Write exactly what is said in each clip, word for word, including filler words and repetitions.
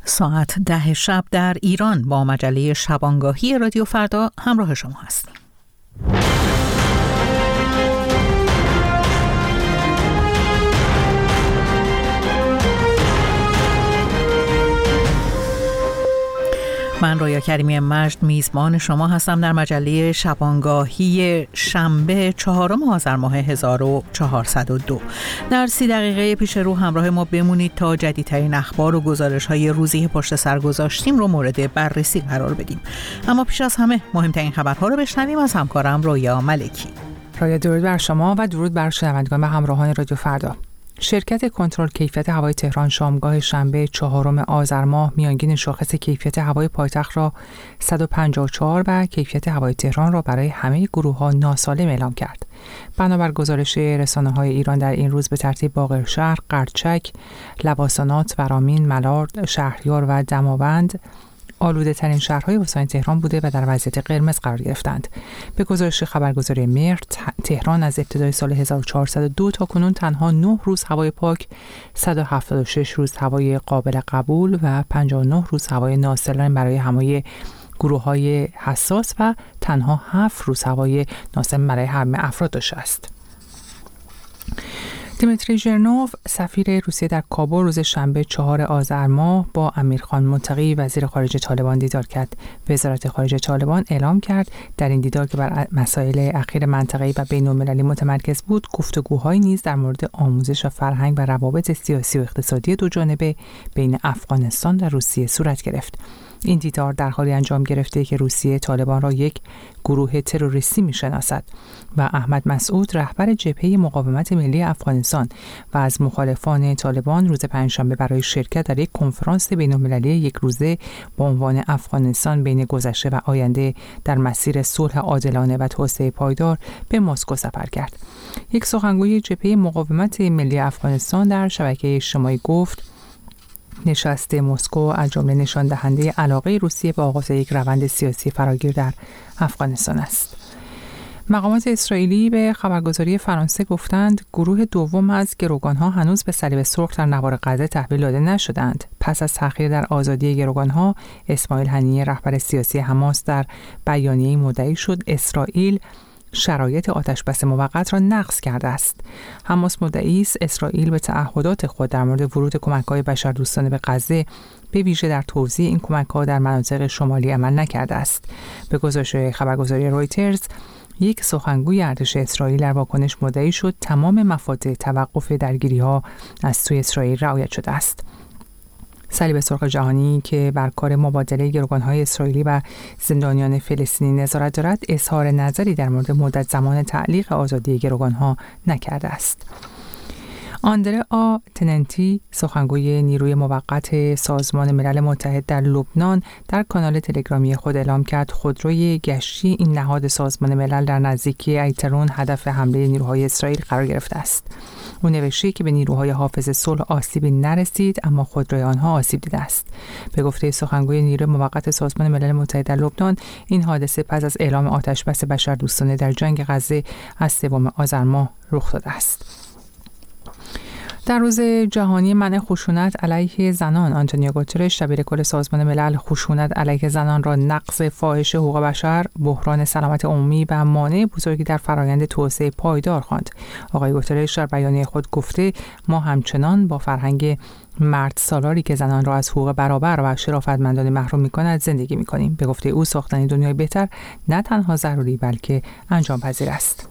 ساعت ده شب در ایران با مجله شبانگاهی رادیو فردا همراه شما هستیم. من رویا کریمی مجد میزبان شما هستم در مجله شبانگاهی شنبه چهارم آذر ماه هزار و چهارصد و دو. در سی دقیقه پیش رو همراه ما بمونید تا جدیدترین اخبار و گزارش‌های روزی پشت سر گذاشتیم رو مورد بررسی قرار بدیم. اما پیش از همه مهمترین خبرها رو بشنویم از همکارم رویا ملکی. رویا، درود بر شما و درود بر شنوندگان و همراهان رادیو فردا. شرکت کنترل کیفیت هوای تهران شامگاه شنبه چهارم آذر ماه میانگین شاخص کیفیت هوای پایتخت را صد و پنجاه و چهار و کیفیت هوای تهران را برای همه گروه‌ها ناسالم اعلام کرد. بنابر گزارش رسانه‌های ایران در این روز به ترتیب باقرشهر، قرچک، لواسانات، ورامین، ملارد، شهریار و دماوند آلوده ترین شهرهای استان تهران بوده و در وضعیت قرمز قرار گرفتند. به گزارش خبرگزاری مهر، تهران از ابتدای سال هزار و چهارصد و دو تا کنون تنها نه روز هوای پاک، صد و هفتاد و شش روز هوای قابل قبول و پنجاه و نه روز هوای ناسالم برای همه گروه‌های حساس و تنها هفت روز هوای ناسالم برای همه افراد داشته است. دیمیتری ژرنوف، سفیر روسیه در کابل، روز شنبه چهارم آذر ماه با امیرخان متقی وزیر خارجه طالبان دیدار کرد. وزارت خارجه طالبان اعلام کرد در این دیدار که بر مسائل اخیر منطقه‌ای و بین‌المللی متمرکز بود، گفتگوهایی نیز در مورد آموزش و فرهنگ و روابط سیاسی و اقتصادی دو جانبه بین افغانستان و روسیه صورت گرفت. این دیدار در حالی انجام گرفته که روسیه طالبان را یک گروه تروریستی می‌شناسد و احمد مسعود، رهبر جبهه مقاومت ملی افغانستان و از مخالفان طالبان، روز پنجشنبه برای شرکت در یک کنفرانس بین‌المللی یک روزه با عنوان افغانستان بین گذشته و آینده در مسیر صلح عادلانه و توسعه پایدار به مسکو سفر کرد. یک سخنگوی جبهه مقاومت ملی افغانستان در شبکه اجتماعی گفت نشست مسکو از جمله نشان دهنده علاقه روسیه به آغاز یک روند سیاسی فراگیر در افغانستان است. مقامات اسرائیلی به خبرگزاری فرانسه گفتند گروه دوم از گروگانها هنوز به صلیب سرخ در نوار غزه تحویل داده نشدند. پس از تأخیر در آزادی گروگانها، اسماعیل هنیه، رهبر سیاسی حماس، در بیانیه‌ای مدعی شد اسرائیل شرایط آتشبس موقت را نقض کرده است. حماس مدعی است اسرائیل به تعهدات خود در مورد ورود کمک‌های بشردوستانه به غزه، به ویژه در توزیع این کمک‌ها در مناطق شمالی، عمل نکرده است. به گزارش خبرگزاری رویترز، یک سخنگوی ارتش اسرائیل در واکنش مدعی شد تمام مفاد توقف درگیری‌ها از سوی اسرائیل رعایت شده است. صلیب سرخ جهانی که بر کار مبادله گروگان‌های اسرائیلی و زندانیان فلسطینی نظارت دارد، اظهار نظری در مورد مدت زمان تعلیق آزادی گروگان‌ها نکرده است. آندره آ تننتی، سخنگوی نیروی موقت سازمان ملل متحد در لبنان، در کانال تلگرامی خود اعلام کرد خودروی گشتی این نهاد سازمان ملل در نزدیکی ایترون هدف حمله نیروهای اسرائیل قرار گرفته است. او نوشته که به نیروهای حافظ صلح آسیبی نرسید، اما خودروی آنها آسیب دیده است. به گفته سخنگوی نیروی موقت سازمان ملل متحد در لبنان، این حادثه پس از اعلام آتشبس بشردوستانه در جنگ غزه از سوم آذر ماه رخ داده است. در روز جهانی منع خشونت علیه زنان، آنتونیو گوترش، دبیر کل سازمان ملل، خشونت علیه زنان را نقض فاحش حقوق بشر، بحران سلامت عمومی و مانع بزرگی در فرایند توسعه پایدار خواند. آقای گوترش در بیانیه خود گفته ما همچنان با فرهنگ مرد سالاری که زنان را از حقوق برابر و شرافتمندانه محروم می‌کند زندگی می‌کنیم. به گفته او ساختن دنیای بهتر نه تنها ضروری بلکه انجام پذیر است.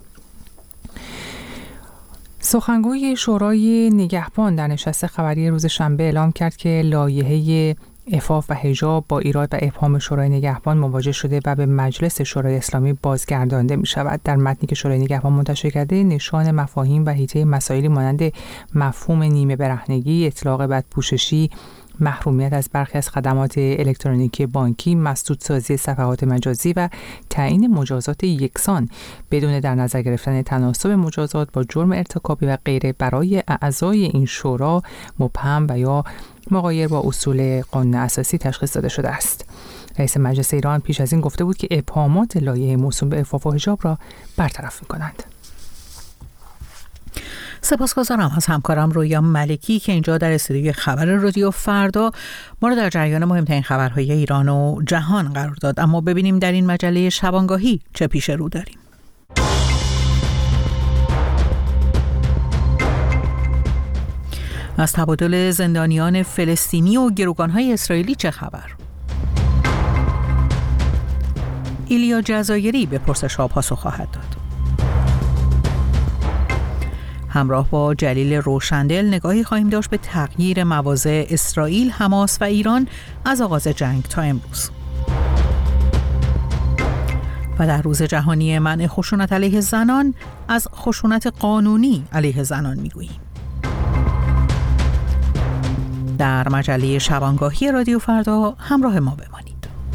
سخنگوی شورای نگهبان در نشست خبری روز شنبه اعلام کرد که لایحه عفاف و حجاب با ایراد و ابهام شورای نگهبان مواجه شده و به مجلس شورای اسلامی بازگردانده می شود. در متنی که شورای نگهبان منتشر کرده، نشان مفاهیم و حیطه مسائلی مانند مفهوم نیمه برهنگی، اطلاق بدپوششی، محرومیت از برخی از خدمات الکترونیکی بانکی، مسدودسازی صفحات مجازی و تعیین مجازات یکسان بدون در نظر گرفتن تناسب مجازات با جرم ارتکابی و غیره برای اعضای این شورا مبهم و یا مغایر با اصول قانون اساسی تشخیص داده شده است. رئیس مجلس ایران پیش از این گفته بود که ابهامات لایحه موسوم به عفاف و حجاب را برطرف می‌کنند. سپاسگزارم از همکارم رویا ملکی که اینجا در استودیوی خبر رادیو فردا ما رو در جریان مهمترین خبرهای ایران و جهان قرار داد. اما ببینیم در این مجله شبانگاهی چه پیش رو داریم. از تبادل زندانیان فلسطینی و گروگان‌های اسرائیلی چه خبر؟ ایلیا جزایری به پرسش‌ها پاسخ خواهد داد. همراه با جلیل روشندل نگاهی خواهیم داشت به تغییر مواضع اسرائیل، حماس و ایران از آغاز جنگ تا امروز. و در روز جهانی منع خشونت علیه زنان از خشونت قانونی علیه زنان میگوییم. در مجله شبانگاهی رادیو فردا همراه ما بمانید.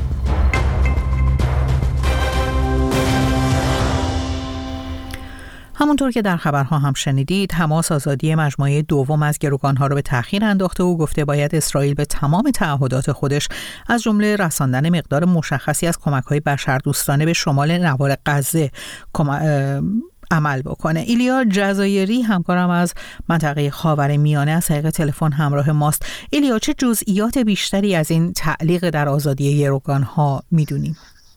همونطور که در خبرها هم شنیدید، حماس آزادی مجموعه دوم از گروگانها را به تأخیر انداخته و گفته باید اسرائیل به تمام تعهدات خودش از جمله رساندن مقدار مشخصی از کمک‌های بشردوستانه به شمال نوار غزه عمل بکنه. ایلیا جزایری همکارم از منطقه خاورمیانه از طریق تلفن همراه ماست. ایلیا، چه جزئیات بیشتری از این تعلیق در آزادی گروگانها میدونیم؟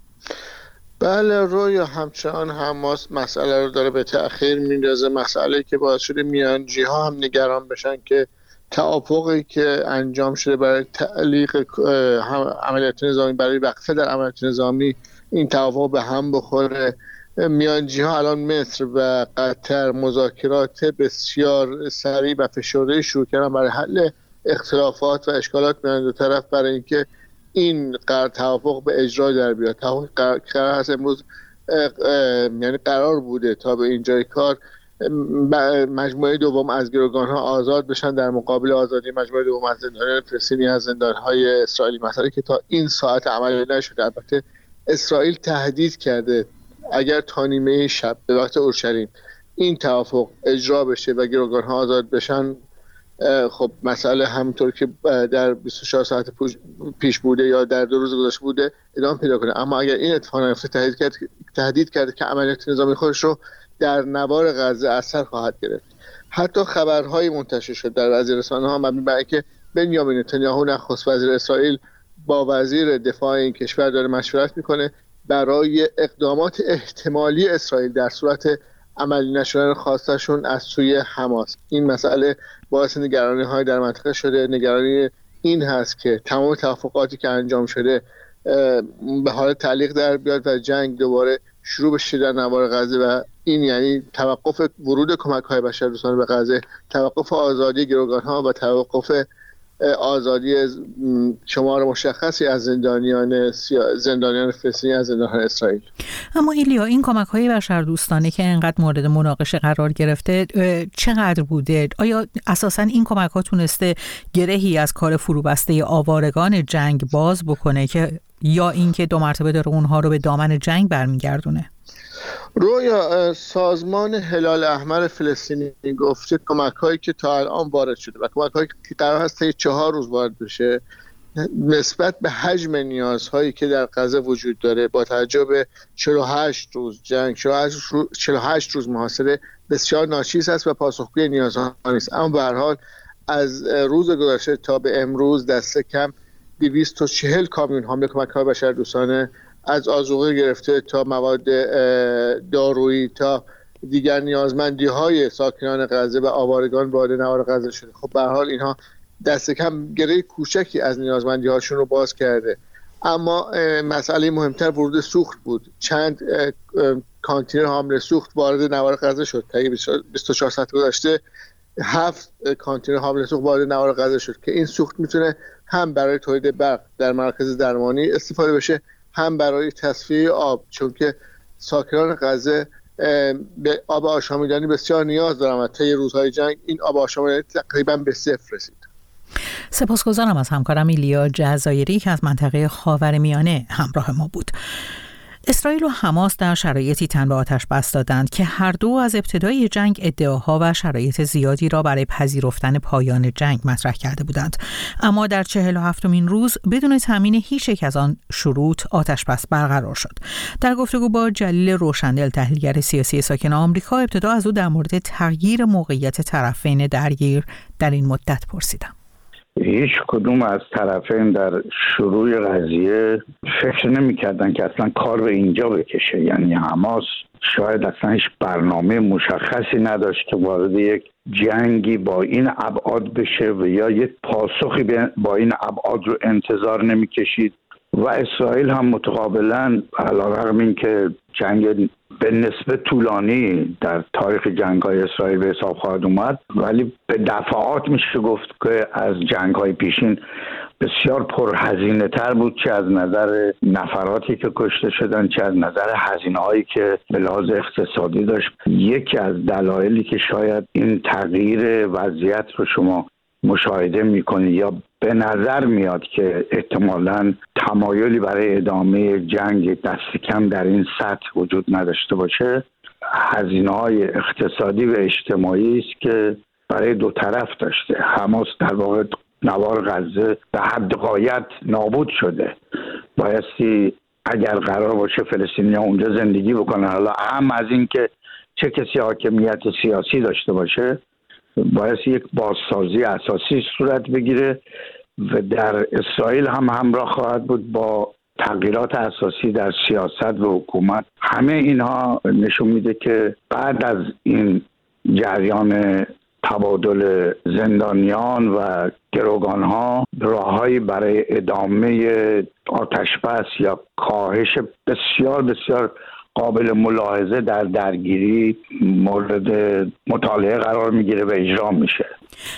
بله، رویا همچنان حماس مسئله رو داره به تأخیر میندازه، مسئله که باعث شده میانجی ها هم نگران بشن که توافقی که انجام شده برای تعلیق عملیات نظامی، برای وقفه در عملیات نظامی، این توافق به هم بخوره. میانجی ها الان مصر و قطر مذاکرات بسیار سریع و فشرده شروع کردن برای حل اختلافات و اشکالات میان دو طرف، برای اینکه این قرار توافق به اجرا در بیاد. توافق قرار هست امروز یعنی قرار بوده تا به اینجای کار مجموعه دوم از گروگان‌ها آزاد بشن در مقابل آزادی مجموعه دوم از زندانیان فلسطینی از زندان‌های اسرائیلی، مسئله که تا این ساعت عملی نشده. البته اسرائیل تهدید کرده اگر تا نیمه شب به وقت اورشلیم این توافق اجرا بشه و گروگان‌ها آزاد بشن، خب مسئله همونطور که در بیست و چهار ساعت پیش بوده یا در دو روز گذشته بوده ادامه پیدا کنه. اما اگر این اتفاق نیفته، تهدید کرد تهدید کرده که عملیات نظامی خودش رو در نوار غزه اثر خواهد گرفت. حتی خبرهای منتشر شد در بعضی رسانه‌ها مبنی بر اینکه بنیامین نتانیاهو نخست وزیر اسرائیل با وزیر دفاع این کشور داره مشورت میکنه برای اقدامات احتمالی اسرائیل در صورت عملی نشدن خواستشون از سوی حماس. این مسئله باعث نگرانی های در منطقه شده. نگرانی این هست که تمام توافقاتی که انجام شده به حال تعلیق در بیاد و جنگ دوباره شروع بشه در نوار غزه و این یعنی توقف ورود کمک های بشردوستانه به غزه، توقف آزادی گروگان ها و توقف آزادی شمار مشخصی از زندانیان زندانیان فلسطینی از زندان‌های اسرائیل. اما ایلیا، این کمک‌های بشردوستانه که اینقدر مورد مناقشه قرار گرفته چقدر بوده؟ آیا اساساً این کمک‌ها تونسته گرهی از کار فروبسته آوارگان جنگ باز بکنه که یا اینکه دو مرتبه داره اونها رو به دامن جنگ برمیگردونه؟ رویا سازمان هلال احمر فلسطینی گفته کمک‌هایی که تا الان وارد شده و کمک‌هایی که قرار هست تا چهار روز وارد بشه نسبت به حجم نیازهایی که در غزه وجود داره با توجه به چهل و هشت روز جنگ، چهل و هشت روز محاصره بسیار ناچیز است و پاسخگوی نیازها نیست. اما به هر حال از روز گذشته تا به امروز دست کم دویست و چهل کامیون حامل کمک‌های بشردوستانه از آذوقه گرفته تا مواد دارویی تا دیگر نیازمندی های ساکنان غزه و آوارگان وارد نوار غزه شده. خب به هر حال اینها دست کم گره کوچکی از نیازمندی هاشون رو باز کرده. اما مسئله مهمتر ورود سوخت بود. چند کانتینر حامل سوخت وارد نوار غزه شد. تا بیست و چهار ساعت گذشته هفت کانتینر حامل سوخت وارد نوار غزه شد که این سوخت میتونه هم برای تولید برق در مراکز درمانی استفاده بشه، هم برای تصفیه آب، چون که ساکنان غزه به آب آشامیدنی بسیار نیاز دارن و طی روزهای جنگ این آب آشامیدنی تقریبا به صفر رسید. سپاسگزارم از همکارم ایلیا جزایری که از منطقه خاورمیانه همراه ما بود. اسرائیل و حماس در شرایطی تن به آتش بس دادند که هر دو از ابتدای جنگ ادعاها و شرایط زیادی را برای پذیرفتن پایان جنگ مطرح کرده بودند، اما در چهل و هفتمین روز بدون تامین هیچ یک از آن شروط آتش بس برقرار شد. در گفتگو با جلیل روشندل، تحلیلگر سیاسی ساکن آمریکا، ابتدا از او در مورد تغییر موقعیت طرفین درگیر در این مدت پرسیدم. هیچ کدوم از طرفین در شروع قضیه فکر نمی کردن که اصلا کار به اینجا بکشه. یعنی حماس شاید اصلا هیچ برنامه مشخصی نداشت که وارد یک جنگی با این ابعاد بشه و یا یک پاسخی با این ابعاد رو انتظار نمی کشید و اسرائیل هم متقابلا علیرغم این که جنگ به نسبت طولانی در تاریخ جنگ‌های اسرائیل به حساب خواهد اومد، ولی به دفعات میشه گفت که از جنگ‌های پیشین بسیار پرهزینه تر بود، چه از نظر نفراتی که کشته شدن، چه از نظر هزینه‌هایی که به لحاظ اقتصادی داشت. یکی از دلایلی که شاید این تغییر وضعیت رو شما مشاهده میکنید یا به نظر میاد که احتمالاً تمایلی برای ادامه جنگ دست کم در این سطح وجود نداشته باشه، هزینه‌های اقتصادی و اجتماعی است که برای دو طرف داشته. حماس در واقع نوار غزه به حد غایت نابود شده. بایستی اگر قرار باشه فلسطینی‌ها اونجا زندگی بکنن، حالا اهم از این که چه کسی حاکمیت سیاسی داشته باشه، باید یک بازسازی اساسی صورت بگیره و در اسرائیل هم همراه خواهد بود با تغییرات اساسی در سیاست و حکومت. همه اینها نشون میده که بعد از این جریان تبادل زندانیان و گروگانها راههایی برای ادامه آتشبس یا کاهش بسیار بسیار قابل ملاحظه در درگیری مورد مطالعه قرار میگیره و اجرا میشه.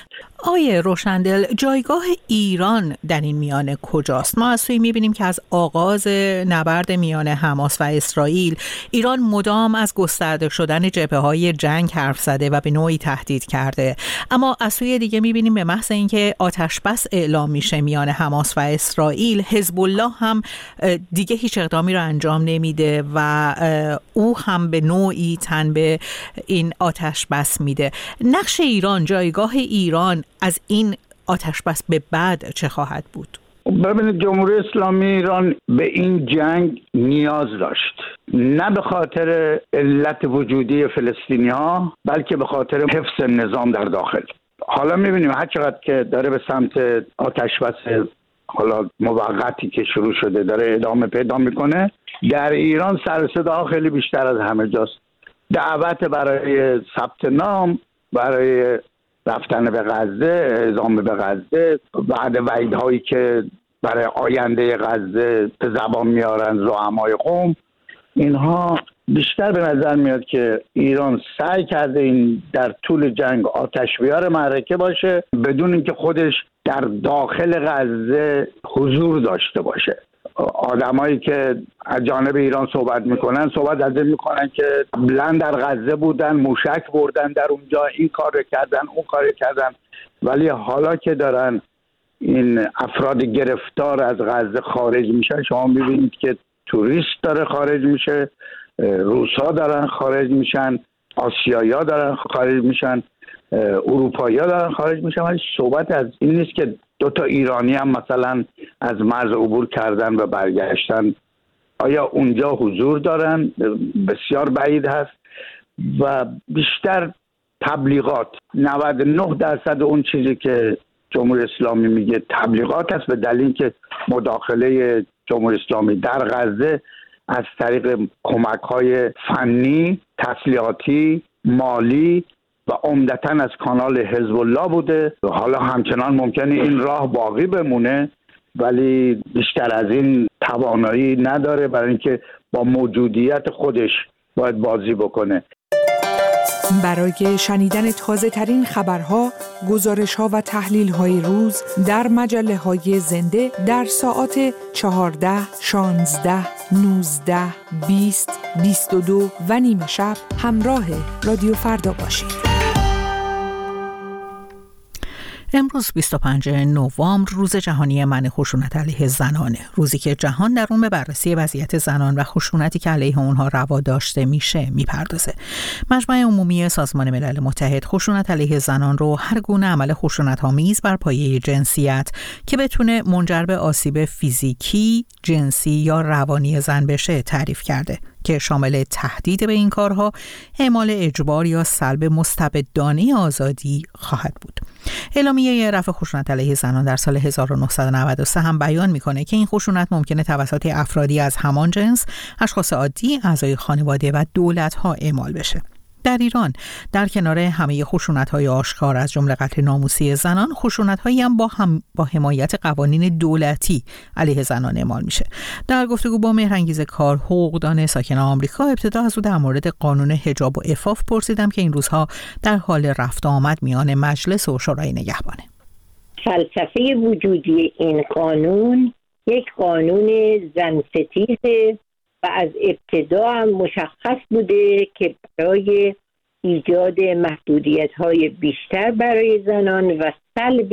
آیه روشندل، جایگاه ایران در این میانه کجاست؟ ما از سوی میبینیم که از آغاز نبرد میان حماس و اسرائیل ایران مدام از گسترده شدن جبهه‌های جنگ حرف زده و به نوعی تهدید کرده، اما از سوی دیگه میبینیم به محض اینکه آتش بس اعلام میشه میان حماس و اسرائیل، حزب الله هم دیگه هیچ اقدامی رو انجام نمیده و او هم به نوعی تن به این آتش بس میده. نقش ایران، جایگاه ایران از این آتش بس به بعد چه خواهد بود؟ ببینید، جمهوری اسلامی ایران به این جنگ نیاز داشت، نه به خاطر علت وجودی فلسطینی ها بلکه به خاطر حفظ نظام در داخل. حالا میبینیم هر چقدر که داره به سمت آتش بس حالا موقتی که شروع شده داره ادامه پیدا میکنه، در ایران سر صدا خیلی بیشتر از همه جاست. دعوت برای ثبت نام، برای رفتن به غزه، ادامه به غزه، بعد وعیدهایی که برای آینده غزه به زبان میارن زعمای قوم، اینها بیشتر به نظر میاد که ایران سعی کرده این در طول جنگ آتش بیار معرکه باشه بدون اینکه خودش در داخل غزه حضور داشته باشه. آدمایی که از جانب ایران صحبت میکنن صحبت از این میکنن که قبلا در غزه بودن، موشک بردن در اونجا، این کار کردن، اون کار کردن، ولی حالا که دارن این افراد گرفتار از غزه خارج میشن، شما میبینید که توریست داره خارج میشه، روسا دارن خارج میشن، آسیایی‌ها دارن خارج میشن، اروپایی‌ها دارن خارج میشن، ولی صحبت از این نیست که دو تا ایرانی هم مثلا از مرز عبور کردن و برگشتن. آیا اونجا حضور دارن؟ بسیار بعید هست و بیشتر تبلیغات، نود و نه درصد اون چیزی که جمهوری اسلامی میگه تبلیغات است، به دلیل که مداخله جمهوری اسلامی در غزه از طریق کمک‌های فنی، تسلیحاتی، مالی و عمدتاً از کانال حزب الله بوده. حالا همچنان ممکنه این راه باقی بمونه، ولی بیشتر از این توانایی نداره برای اینکه با موجودیت خودش باید بازی بکنه. برای شنیدن تازه ترین خبرها، گزارش ها و تحلیل های روز در مجله های زنده در ساعات چهارده، شانزده، نوزده، بیست، بیست و دو و نیمه شب همراه رادیو فردا باشید. امروز بیست و پنجم نوامبر روز جهانی منع خشونت علیه زنانه، روزی که جهان در اون به بررسی وضعیت زنان و خشونتی که علیه اونها روا داشته میشه میپردازه. مجمع عمومی سازمان ملل متحد خشونت علیه زنان رو هر گونه عمل خشونت‌آمیز بر پایه جنسیت که بتونه منجر به آسیب فیزیکی، جنسی یا روانی زن بشه تعریف کرده که شامل تهدید به این کارها، اعمال اجبار یا سلب مستبدانه آزادی خواهد بود. اعلامیه رفع خشونت علیه زنان در سال هزار و نهصد و نود و سه هم بیان میکنه که این خشونت ممکنه توسط افرادی از همان جنس، اشخاص عادی، اعضای خانواده و دولت‌ها اعمال بشه. در ایران در کنار همه خشونت‌های آشکار از جمله قتل ناموسی زنان، خشونت‌هایی هم با هم با حمایت قوانین دولتی علیه زنان اعمال میشه. در گفتگو با مهرانگیز کار، حقوقدان ساکن آمریکا، ابتدا از او در مورد قانون حجاب و عفاف پرسیدم که این روزها در حال رفت و آمد میان مجلس و شورای نگهبانه. فلسفه وجودی این قانون یک قانون زن ستیزه و از ابتدا هم مشخص بوده که برای ایجاد محدودیت‌های بیشتر برای زنان و سلب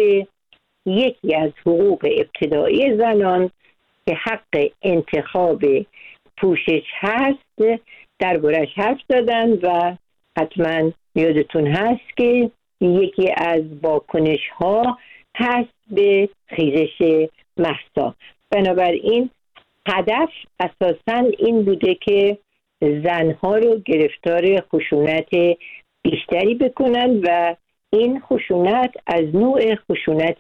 یکی از حقوق ابتدایی زنان که حق انتخاب پوشش هست دربارش حرف دادن و حتما یادتون هست که یکی از واکنش‌ها هست به خیزش مهسا. بنابراین هدف اساساً این بوده که زنها رو گرفتار خشونت بیشتری بکنن و این خشونت از نوع خشونت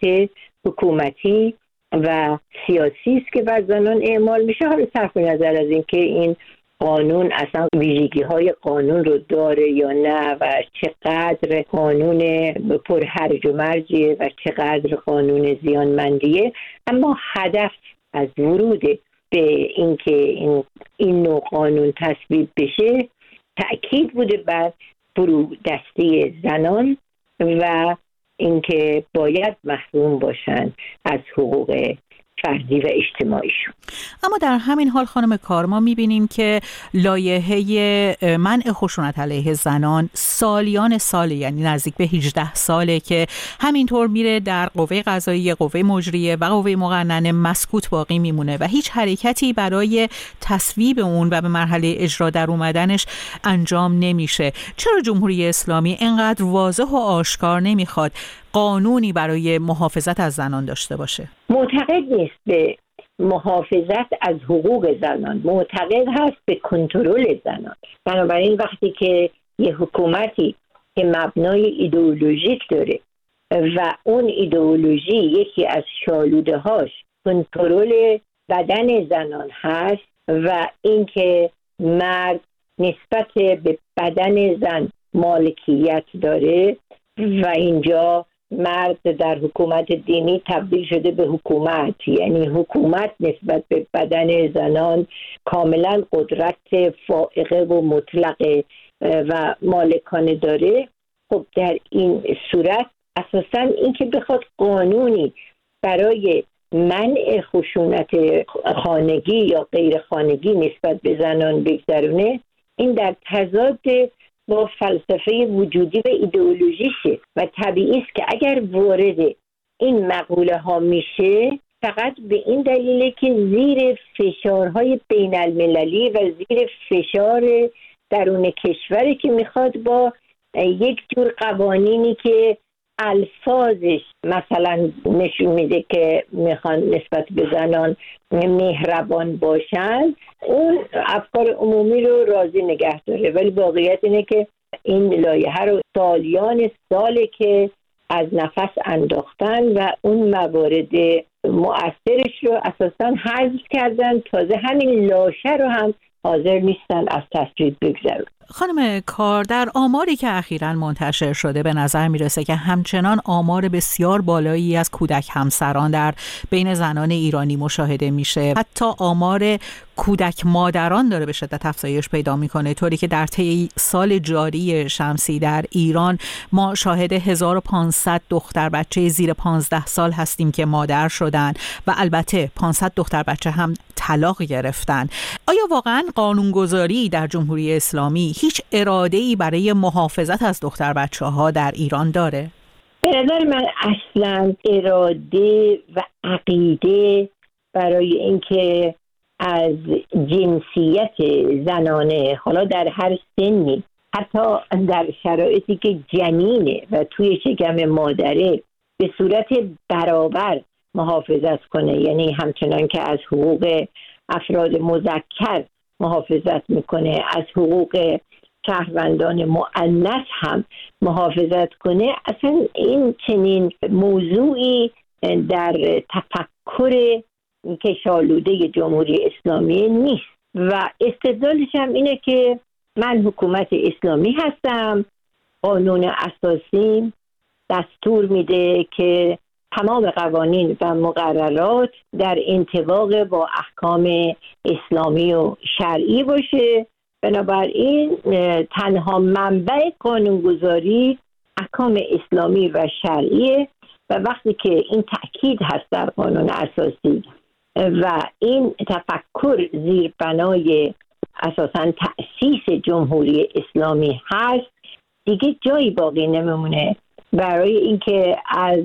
حکومتی و سیاسی است که بر زنان اعمال میشه. حالا صرف نظر از این که این قانون اصلا ویژگی های قانون رو داره یا نه و چقدر قانون پر هرج و مرجه و چقدر قانون زیانمندیه، اما هدف از ورود به اینکه این این نوع قانون تصویب بشه تأکید بوده بر فرودستی زنان و اینکه باید محروم باشن از حقوق فردی و اجتماعیشون. اما در همین حال خانم کار، ما میبینیم که لایحه منع خشونت علیه زنان سالیان ساله، یعنی نزدیک به هجده ساله که همینطور میره در قوه قضاییه، قوه مجریه و قوه مقننه مسکوت باقی میمونه و هیچ حرکتی برای تصویب اون و به مرحله اجرا در اومدنش انجام نمیشه. چرا جمهوری اسلامی اینقدر واضح و آشکار نمیخواد قانونی برای محافظت از زنان داشته باشه؟ معتقد نیست به محافظت از حقوق زنان، معتقد هست به کنترل زنان. بنابراین وقتی که یه حکومتی که مبنای ایدئولوژیک داره و اون ایدئولوژی یکی از شالوده هاش کنترل بدن زنان هست و اینکه مرد نسبت به بدن زن مالکیت داره و اینجا مرد در حکومت دینی تبدیل شده به حکومت، یعنی حکومت نسبت به بدن زنان کاملا قدرت فائقه و مطلقه و مالکانه داره. خب در این صورت اساساً این که بخواد قانونی برای منع خشونت خانگی یا غیر خانگی نسبت به زنان بگذرونه، این در تضاد با فلسفه وجودی و ایدئولوژیشه و طبیعی است که اگر وارد این مقوله ها میشه فقط به این دلیله که زیر فشارهای بین المللی و زیر فشار درون کشوری که میخواد با یک جور قوانینی که الفاظش مثلا نشون میده که میخوان نسبت به زنان مهربان باشن، اون افکار عمومی رو راضی نگه داره. ولی واقعیت اینه که این لایحه رو سالیان ساله که از نفس انداختن و اون موارد مؤثرش رو اساساً حذف کردن، تازه همین لاشه رو هم حاضر نیستن از تصویب بگذارن. خانم کار، در آماری که اخیراً منتشر شده به نظر میرسه که همچنان آمار بسیار بالایی از کودک همسران در بین زنان ایرانی مشاهده میشه. حتی آمار کودک مادران داره به شدت افزایش پیدا میکنه، طوری که در طی سال جاری شمسی در ایران ما شاهد هزار و پانصد دختر بچه زیر پانزده سال هستیم که مادر شدن و البته پانصد دختر بچه هم طلاق گرفتن. آیا واقعاً قانونگذاری در جمهوری اسلامی هیچ اراده‌ای برای محافظت از دختر بچه‌ها در ایران داره؟ به نظر من اصلا اراده و عقیده برای اینکه از جنسیت زنانه، حالا در هر سنی، حتی در شرایطی که جنینه و توی شکم مادره، به صورت برابر محافظت کنه، یعنی همچنان که از حقوق افراد مذکر محافظت میکنه، از حقوق شهروندان مؤنث هم محافظت کنه، اصلا این چنین موضوعی در تفکر کشالوده جمهوری اسلامی نیست و استدلالش هم اینه که من حکومت اسلامی هستم، قانون اساسی دستور میده که تمام قوانین و مقررات در انطباق با احکام اسلامی و شرعی باشه، بنابراین تنها منبع قانونگذاری احکام اسلامی و شرعیه و وقتی که این تأکید هست در قانون اساسی و این تفکر زیربنای اساساً تأسیس جمهوری اسلامی هست، دیگه جایی باقی نمیمونه برای اینکه از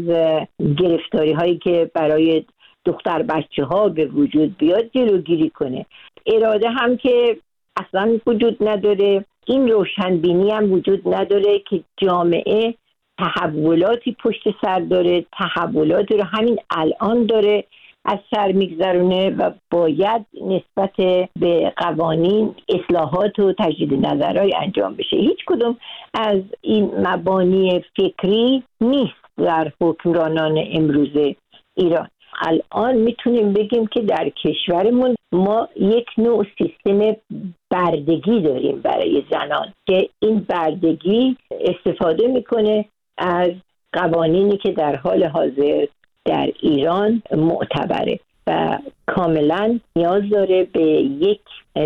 گرفتاری هایی که برای دختر بچه ها به وجود بیاد جلوگیری کنه. اراده هم که اصلا وجود نداره، این روشنبینی هم وجود نداره که جامعه تحولاتی پشت سر داره، تحولاتی رو همین الان داره از سر میگذرونه و باید نسبت به قوانین اصلاحات و تجدید نظرهای انجام بشه. هیچ کدوم از این مبانی فکری نیست در حکمرانان امروز ایران. الان میتونیم بگیم که در کشورمون ما یک نوع سیستم بردگی داریم برای زنان که این بردگی استفاده میکنه از قوانینی که در حال حاضر در ایران معتبره و کاملا نیاز داره به یک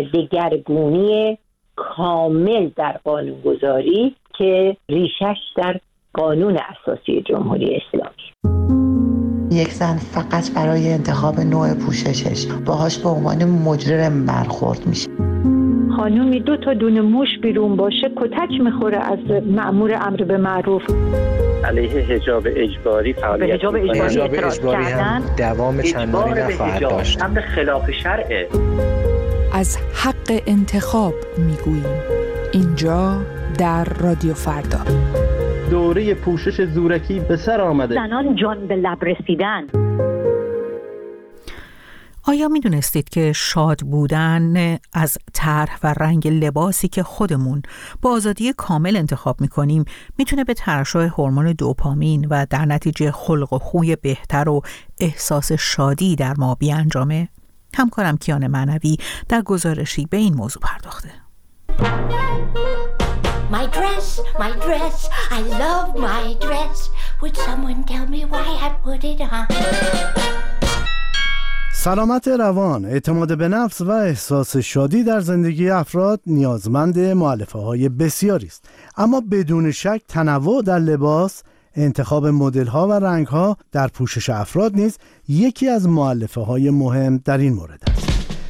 دگرگونی کامل در قانونگذاری که ریشش در قانون اساسی جمهوری اسلامی. یک زن فقط برای انتخاب نوع پوششش باهاش به عنوان مجرم برخورد میشه. خانومی دو تا دونه موش بیرون باشه کتک میخوره از مأمور امر به معروف. علیه حجاب اجباری فعالیت به حجاب اجباری, حجاب اجباری هم دوام چندانی نخواهد داشت. امر خلاف شرعه. از حق انتخاب میگوییم اینجا در رادیو فردا. دوره پوشش زورکی به سر آمده. زنان جان به لب رسیدن. آیا می دونستید که شاد بودن از طرح و رنگ لباسی که خودمون با آزادی کامل انتخاب می کنیم می تونه به ترشح هورمون دوپامین و در نتیجه خلق و خوی بهتر و احساس شادی در ما بیانجامه؟ همکارم کیان معنوی در گزارشی به این موضوع پرداخته. My dress, my dress, I love my dress. Would someone tell me why I put it on? سلامت روان، اعتماد به نفس و احساس شادی در زندگی افراد نیازمند مؤلفه‌های بسیاری است. اما بدون شک تنوع در لباس، انتخاب مدل‌ها و رنگ‌ها در پوشش افراد نیز یکی از مؤلفه‌های مهم در این مورد است.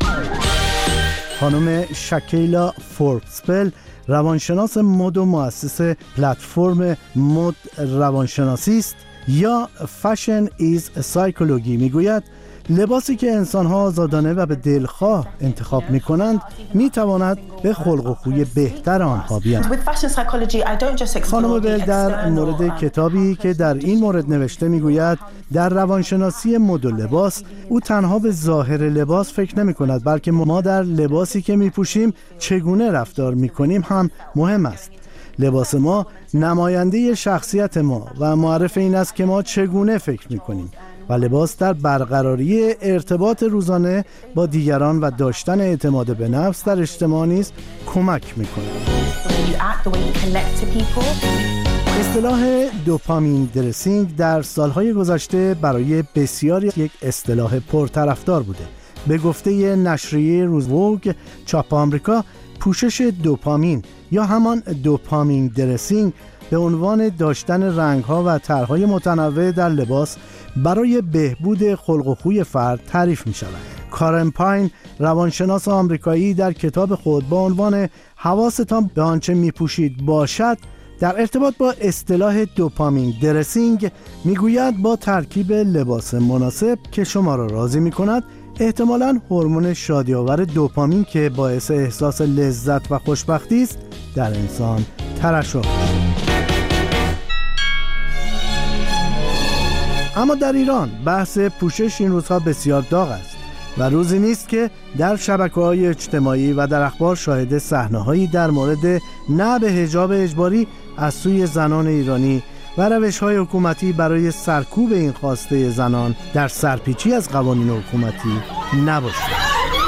خانم شکیلا فوربسپل، روانشناس مد و مؤسس پلتفرم مد روانشناسی است یا فشن ایز سایکولوژی، میگوید لباسی که انسان‌ها آزادانه و به دلخواه انتخاب می‌کنند می‌تواند به خلق و خوی بهتر آنها بیاندازد. خانم بل در مورد کتابی که در این مورد نوشته میگوید در روانشناسی مد و لباس او تنها به ظاهر لباس فکر نمی‌کند، بلکه ما در لباسی که می‌پوشیم چگونه رفتار می‌کنیم هم مهم است. لباس ما نماینده شخصیت ما و معرف این است که ما چگونه فکر می‌کنیم و لباس در برقراری ارتباط روزانه با دیگران و داشتن اعتماد به نفس در اجتماع نیز کمک می‌کند. اصطلاح دوپامین درسینگ در سالهای گذشته برای بسیاری یک اصطلاح پرطرفدار بوده. به گفته نشریه روزوگ چاپ آمریکا، پوشش دوپامین یا همان دوپامین درسینگ به عنوان داشتن رنگ‌ها و طرح‌های متنوع در لباس برای بهبود خلق و خوی فرد تعریف می‌شود. کارن پاین، روانشناس آمریکایی، در کتاب خود با عنوان حواستان به آنچه می‌پوشید باشد در ارتباط با اصطلاح دوپامین درسینگ میگوید با ترکیب لباس مناسب که شما را راضی میکند، احتمالاً هورمون شادی‌آور دوپامین که باعث احساس لذت و خوشبختی است در انسان ترشح می‌شود. اما در ایران بحث پوشش این روزها بسیار داغ است و روزی نیست که در شبکه‌های اجتماعی و در اخبار شاهد صحنه‌هایی در مورد نعب حجاب اجباری از سوی زنان ایرانی و روش‌های حکومتی برای سرکوب این خواسته زنان در سرپیچی از قوانین حکومتی نباشد.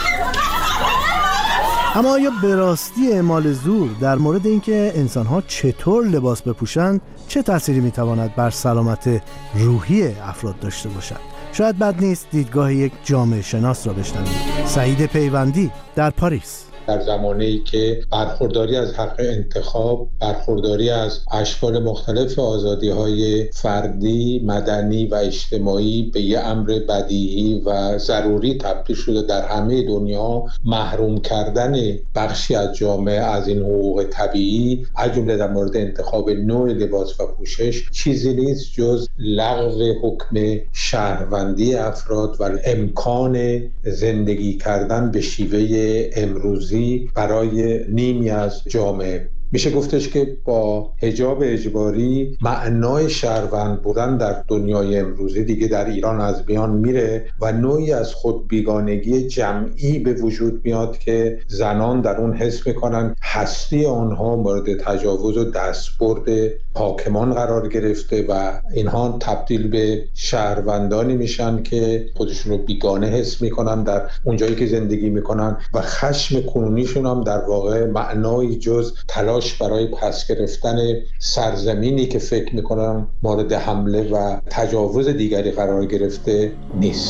اما آیا به راستی اعمال زور در مورد اینکه انسان‌ها چطور لباس بپوشند چه تأثیری می‌تواند بر سلامت روحی افراد داشته باشد؟ شاید بد نیست دیدگاه یک جامعه شناس را بشنوید. سعید پیوندی در پاریس. در زمانه‌ای که برخورداری از حق انتخاب، برخورداری از اشکال مختلف آزادی‌های فردی، مدنی و اجتماعی به یه امر بدیهی و ضروری تبدیل شده در همه دنیا، محروم کردن بخشی از جامعه از این حقوق طبیعی، از جمله در مورد انتخاب نوع لباس و پوشش، چیزی نیست جز لغو حکم شهروندی افراد و امکان زندگی کردن به شیوه امروزی برای نیمی از جامعه. میشه گفتش که با حجاب اجباری معنای شهروند بودن در دنیای امروزی دیگه در ایران از میان میره و نوعی از خود بیگانگی جمعی به وجود میاد که زنان در اون حس میکنن هستی آنها مورد تجاوز و دستبرد حاکمان قرار گرفته و اینها تبدیل به شهروندانی میشن که خودشون رو بیگانه حس میکنن در اونجایی که زندگی میکنن و خشم کنونیشون هم در واقع معنایی جز تلاش برای پس گرفتن سرزمینی که فکر میکنم مورد حمله و تجاوز دیگری قرار گرفته نیست.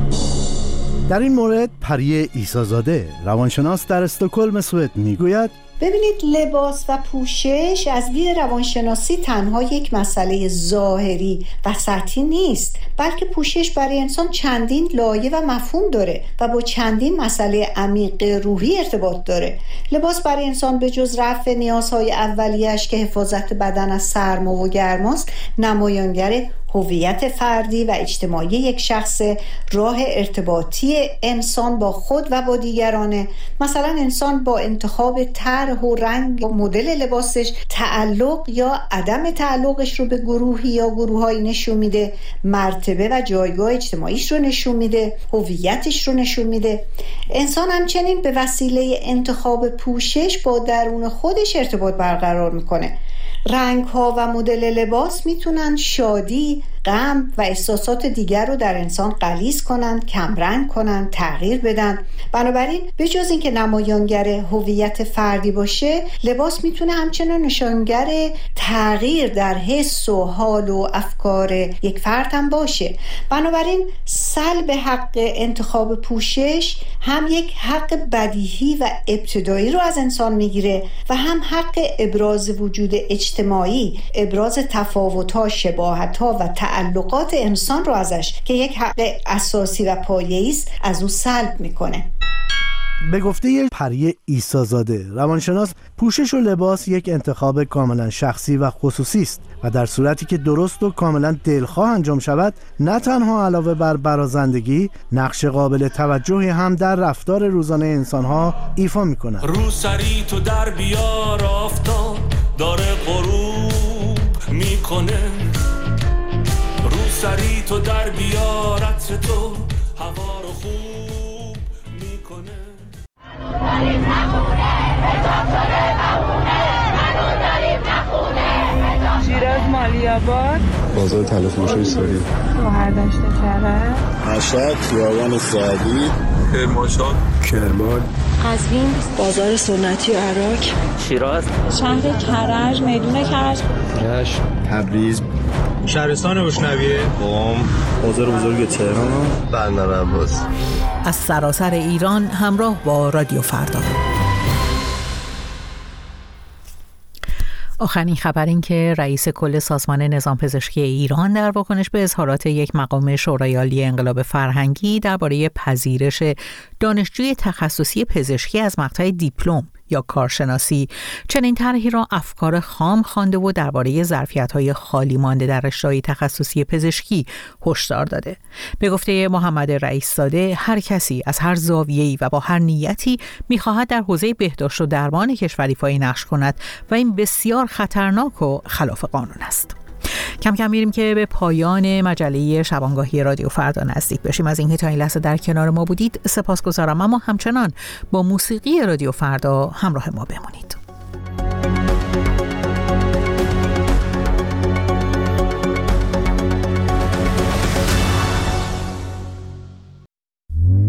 در این مورد پری عیسی‌زاده روانشناس در استکهلم سوئد میگوید ببینید، لباس و پوشش از دید روانشناسی تنها یک مسئله ظاهری و سطحی نیست، بلکه پوشش برای انسان چندین لایه و مفهوم داره و با چندین مسئله عمیق روحی ارتباط داره. لباس برای انسان به جز رفع نیازهای اولیه‌اش که حفاظت بدن از سرما و گرماست، نمایانگر هویت فردی و اجتماعی یک شخص، راه ارتباطی انسان با خود و با دیگرانه. مثلا انسان با انتخاب طرح و رنگ و مدل لباسش تعلق یا عدم تعلقش رو به گروهی یا گروهایی نشون میده، مرتبه و جایگاه اجتماعیش رو نشون میده، هویتش رو نشون میده. انسان همچنین به وسیله انتخاب پوشش با درون خودش ارتباط برقرار میکنه. رنگ ها و مدل لباس میتونن شادی، غم و احساسات دیگر رو در انسان غلیظ کنن، کمرنگ کنن، تغییر بدن. بنابراین به جز اینکه نمایانگر هویت فردی باشه، لباس میتونه همچنان نشانگر تغییر در حس و حال و افکار یک فرد هم باشه. بنابراین سلب حق انتخاب پوشش هم یک حق بدیهی و ابتدایی رو از انسان میگیره و هم حق ابراز وجود اجتماعی، ابراز تفاوت‌ها، شباهت‌ها و تعلقات انسان رو ازش که یک حق اساسی و پایه‌ای است از او سلب میکنه. به گفته پری عیسی‌زاده روانشناس، پوشش و لباس یک انتخاب کاملا شخصی و خصوصی است و در صورتی که درست و کاملا دلخواه انجام شود، نه تنها علاوه بر برازندگی، نقش قابل توجهی هم در رفتار روزانه انسان‌ها ایفا می‌کند. رو سری تو در بیار، آفتاب داره غروب میکنه. رو سری تو در بیار، عطر تو هوا رو خوب میکنه. داریم نخونه حجاب شده بمونه، منو داریم نخونه. شیراز مالیاباد، بازار طلا فروشی سوری، شهردشت کرج، مشهد خیابان سعدی، کرمانشاه، کرمان، قزوین، بازار سنتی و عراق، شیراز، شهر کرج، میدون کرج، رشت، تبریز، شهرستان بشنویه، قم، بازار بزرگ تهران، بندر عباس. از سراسر ایران همراه با رادیو فردا. آخرین خبر این که رئیس کل سازمان نظام پزشکی ایران در واکنش به اظهارات یک مقام شورای عالی انقلاب فرهنگی درباره پذیرش دانشجوی تخصصی پزشکی از مقطع دیپلم یا کارشناسی چنین طرحی را افکار خام خوانده و درباره ظرفیت‌های خالی مانده در رشته‌های تخصصی پزشکی هشدار داده. به گفته محمد رئیس‌زاده، هر کسی از هر زاویه‌ای و با هر نیتی می‌خواهد در حوزه بهداشت و درمان کشور ایفای نقش کند و این بسیار خطرناک و خلاف قانون است. کم کم میریم که به پایان مجله شبانگاهی رادیو فردا نزدیک بشیم. از اینکه تا این لحظه در کنار ما بودید سپاسگزارم، اما همچنان با موسیقی رادیو فردا همراه ما بمونید.